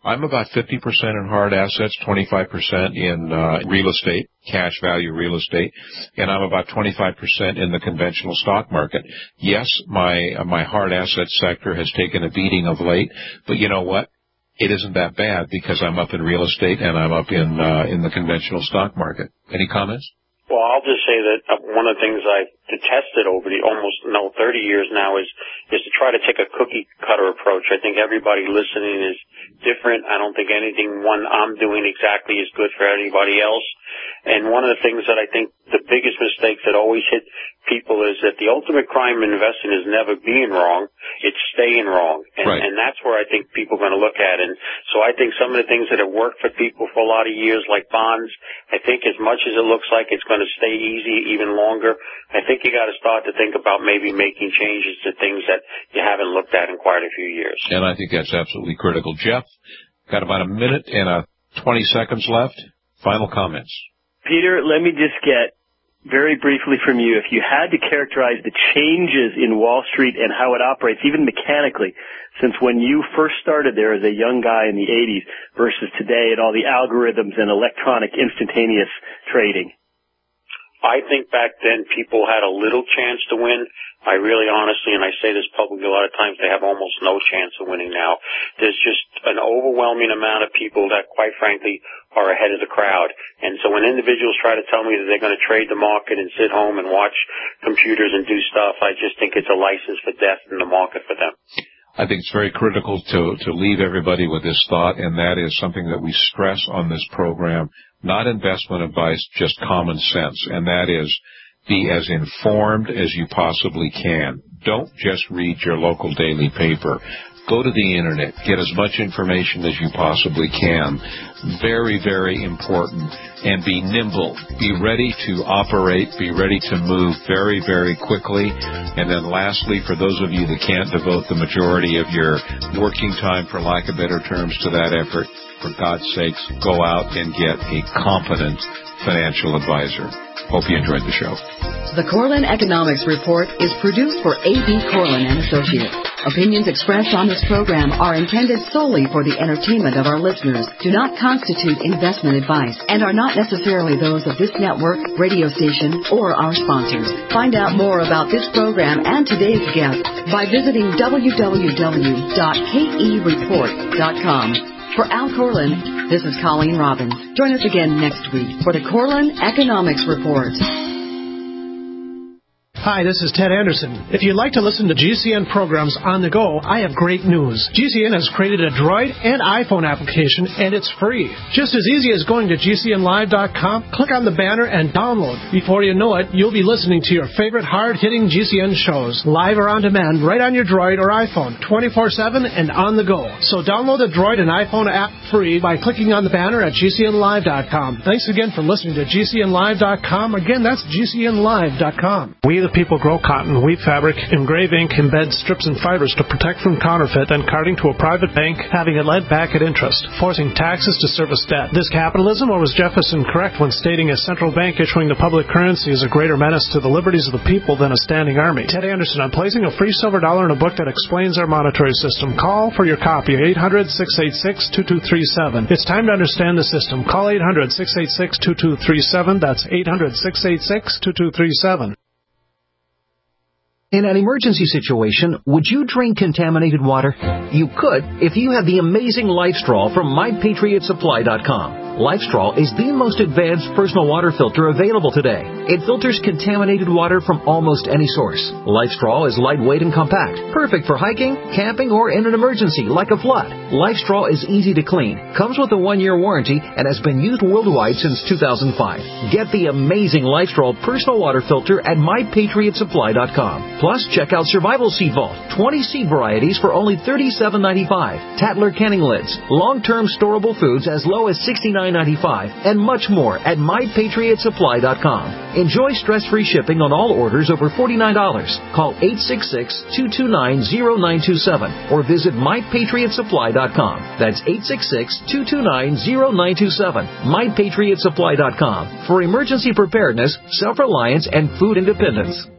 I'm about fifty percent in hard assets, twenty-five percent in uh, real estate, cash value real estate, and I'm about twenty-five percent in the conventional stock market. Yes, my uh, my hard asset sector has taken a beating of late, but you know what? It isn't that bad because I'm up in real estate and I'm up in uh, in the conventional stock market. Any comments? Well, I'll just say that one of the things I've detested over the almost, no, thirty years now is, is to try to take a cookie cutter approach. I think everybody listening is different. I don't think anything one I'm doing exactly is good for anybody else. And one of the things that I think the biggest mistakes that always hit people is that the ultimate crime in investing is never being wrong, it's staying wrong. And, right. and that's where I think people are going to look at. And so I think some of the things that have worked for people for a lot of years, like bonds, I think as much as it looks like it's going to stay easy even longer, I think you got to start to think about maybe making changes to things that you haven't looked at in quite a few years. And I think that's absolutely critical. Jeff, got about a minute and a twenty seconds left. Final comments. Peter, let me just get very briefly from you, if you had to characterize the changes in Wall Street and how it operates, even mechanically, since when you first started there as a young guy in the eighties versus today and all the algorithms and electronic instantaneous trading. I think back then people had a little chance to win. I really honestly, and I say this publicly a lot of times, they have almost no chance of winning now. There's just an overwhelming amount of people that, quite frankly, are ahead of the crowd. And so when individuals try to tell me that they're going to trade the market and sit home and watch computers and do stuff, I just think it's a license for death in the market for them. I think it's very critical to, to leave everybody with this thought, and that is something that we stress on this program, not investment advice, just common sense, and that is be as informed as you possibly can. Don't just read your local daily paper. Go to the Internet. Get as much information as you possibly can. Very, very important. And be nimble. Be ready to operate. Be ready to move very, very quickly. And then lastly, for those of you that can't devote the majority of your working time, for lack of better terms, to that effort, for God's sakes, go out and get a competent financial advisor. Hope you enjoyed the show. The Corlin Economics Report is produced for A B. Corlin and Associates. Opinions expressed on this program are intended solely for the entertainment of our listeners, do not constitute investment advice, and are not necessarily those of this network, radio station, or our sponsors. Find out more about this program and today's guest by visiting w w w dot k e report dot com. For Al Corlin, this is Colleen Robbins. Join us again next week for the Corlin Economics Report. Hi, this is Ted Anderson. If you'd like to listen to G C N programs on the go, I have great news. G C N has created a Droid and iPhone application, and it's free. Just as easy as going to G C N live dot com, click on the banner, and download. Before you know it, you'll be listening to your favorite hard-hitting G C N shows, live or on demand, right on your Droid or iPhone, twenty-four seven and on the go. So download the Droid and iPhone app free by clicking on the banner at G C N live dot com. Thanks again for listening to G C N live dot com. Again, that's G C N live dot com. We the people grow cotton, weave fabric, engrave ink, embed strips and fibers to protect from counterfeit and carting to a private bank, having it lent back at interest, forcing taxes to service debt. This capitalism, or was Jefferson correct when stating a central bank issuing the public currency is a greater menace to the liberties of the people than a standing army? Ted Anderson, I'm placing a free silver dollar in a book that explains our monetary system. Call for your copy, eight hundred, six eight six, two two three seven. It's time to understand the system. Call eight hundred, six eight six, two two three seven. That's eight hundred, six eight six, two two three seven. In an emergency situation, would you drink contaminated water? You could if you had the amazing LifeStraw from my patriot supply dot com. LifeStraw is the most advanced personal water filter available today. It filters contaminated water from almost any source. LifeStraw is lightweight and compact, perfect for hiking, camping, or in an emergency like a flood. LifeStraw is easy to clean, comes with a one-year warranty, and has been used worldwide since two thousand five. Get the amazing LifeStraw personal water filter at my patriot supply dot com. Plus, check out Survival Seed Vault, twenty seed varieties for only thirty-seven ninety-five. Tatler canning lids, long-term storable foods as low as sixty-nine ninety-five, and much more at my patriot supply dot com. Enjoy stress-free shipping on all orders over forty-nine dollars. Call eight six six, two two nine, zero nine two seven or visit my patriot supply dot com. That's eight six six, two two nine, zero nine two seven. my patriot supply dot com for emergency preparedness, self-reliance, and food independence.